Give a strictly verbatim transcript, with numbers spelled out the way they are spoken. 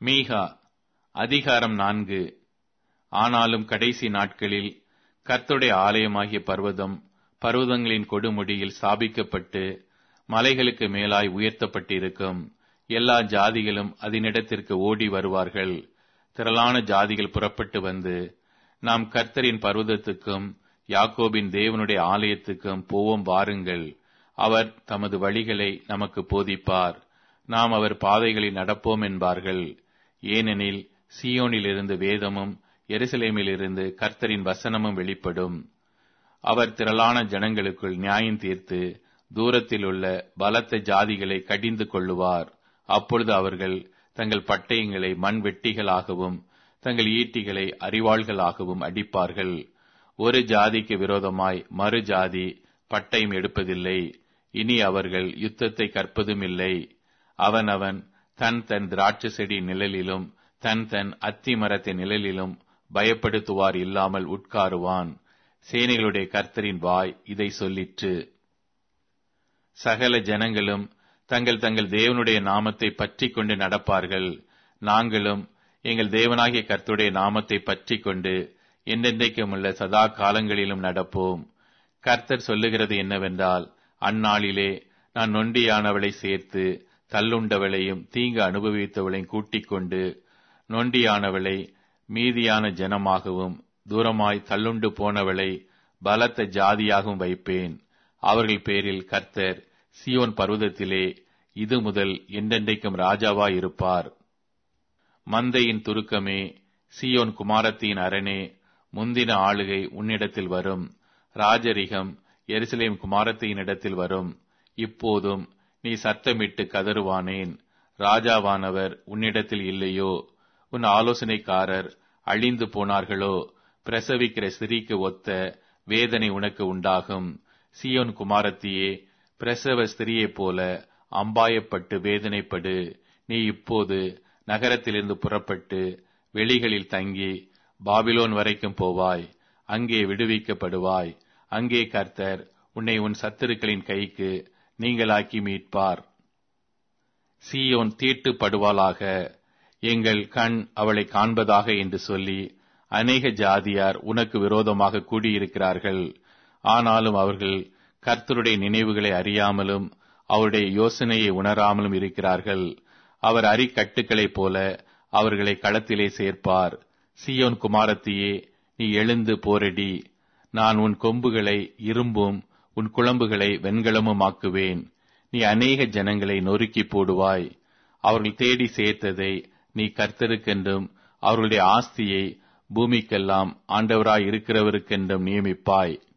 மீகா அதிகாரம் நான்கு. ஆனாலும் கடைசி நாட்களில் கர்த்தருடைய ஆலயமாகிய பர்வதம் பர்வதங்களின் கொடுமுடியில் ஸ்தாபிக்கப்பட்டு மலைகளுக்கு மேலாய் உயர்த்தப்பட்டிருக்கும். எல்லா ஜாதிகளும் அதனிடத்திற்கு ஓடி வருவார்கள். திரளான ஜாதிகள் புறப்பட்டு வந்து, நாம் கர்த்தரின் பர்வதத்துக்கும் யாக்கோபின் தேவனுடைய ஆலயத்துக்கும் போவோம் வாருங்கள். அவர் தமது வழிகளை நமக்கு போதிப்பார். நாம் அவர் பாதைகளில் நடப்போம் என்பார்கள். ஏனெனில் சீயோனிலிருந்து வேதமும் எருசலேமிலிருந்து கர்த்தரின் வசனமும் வெளிப்படும். அவர் திரளான ஜனங்களுக்குள் நியாயம் தீர்த்து தூரத்தில் உள்ள பலத்த ஜாதிகளை கடிந்து கொள்ளுவார். அப்பொழுது அவர்கள் தங்கள் பட்டயங்களை மண் வெட்டிகளாகவும் தங்கள் ஈட்டிகளை அரிவாள்களாகவும் அடிப்பார்கள். ஒரு ஜாதிக்கு விரோதமாய் மறு ஜாதி பட்டயம் எடுப்பதில்லை. இனி அவர்கள் யுத்தத்தை கற்பதும் இல்லை. அவனவன் தன் தன் திராட்சை செடி நிழலிலும் தன் தன் அத்தி மரத்தின் நிழலிலும் பயப்படுத்துவார் இல்லாமல் உட்காருவான். சேனைகளுடைய கர்த்தரின் வாய் இதை சொல்லிற்று. சகல ஜனங்களும் தங்கள் தங்கள் தேவனுடைய நாமத்தை பற்றி கொண்டு நடப்பார்கள். நாங்களும் எங்கள் தேவனாகிய கர்த்தருடைய நாமத்தை பற்றி கொண்டு என்றென்றைக்கும் உள்ள சதா காலங்களிலும் நடப்போம். கர்த்தர் சொல்லுகிறது என்னவென்றால், அந்நாளிலே நான் நொண்டியானவளை சேர்த்து தள்ளுண்டவளையும் தீங்கு அனுபவித்தவளையும் கூட்டிக் கொண்டு நொண்டியானவளை மீதியான ஜனமாகவும் தூரமாய் தள்ளுண்டு போனவளை பலத்த ஜாதியாகவும் வைப்பேன். அவர்கள் பேரில் கர்த்தர் சீயோன் பர்வதத்திலே இது முதல் என்றென்றைக்கும் ராஜாவாய் இருப்பார். மந்தையின் துருக்கமே, சீயோன் குமாரத்தின் அரணே, முந்தின ஆளுகை உன்னிடத்தில் வரும். ராஜரிகம் எருசலேம் குமாரத்தினிடத்தில் வரும். இப்போதும் நீ சத்தமிட்டு கதறுவானேன்? ராஜாவானவர் உன்னிடத்தில் இல்லையோ? உன் ஆலோசனைக்காரர் அழிந்து போனார்களோ? பிரசவிக்கிற ஸ்திரீக்கு ஒத்த வேதனை உனக்கு உண்டாகும். சீயோன் குமாரத்தியே, பிரசவ ஸ்திரியைப் போல அம்பாயப்பட்டு வேதனைப்படு. நீ இப்போது நகரத்திலிருந்து புறப்பட்டு வெளிகளில் தங்கி பாபிலோன் வரைக்கும் போவாய். அங்கே விடுவிக்கப்படுவாய். அங்கே கர்த்தர் உன்னை உன் சத்துருக்களின் கைக்கு நீங்களாக்கி மீட்பார். சீயோன் தீட்டுப்படுவாளாக, எங்கள் கண் அவளை காண்பதாக என்று சொல்லி அநேக ஜாதியார் உனக்கு விரோதமாக கூடியிருக்கிறார்கள். ஆனாலும் அவர்கள் கர்த்தருடைய நினைவுகளை அறியாமலும் அவருடைய யோசனையை உணராமலும் இருக்கிறார்கள். அவர் அரிக்கட்டுகளைப் போல அவர்களை களத்திலே சேர்ப்பார். சீயோன் குமாரத்தியே, நீ எழுந்து போரடி. நான் உன் கொம்புகளை இரும்பும் உன் குளம்புகளை வெண்கலமும் ஆக்குவேன். நீ அநேக ஜனங்களை நொறுக்கி போடுவாய். அவர்கள் தேடி சேர்த்ததை நீ கர்த்தருக்கென்றும் அவர்களுடைய ஆஸ்தியை பூமிக்கெல்லாம் ஆண்டவராய் இருக்கிறவருக்கென்றும் நியமிப்பாய்.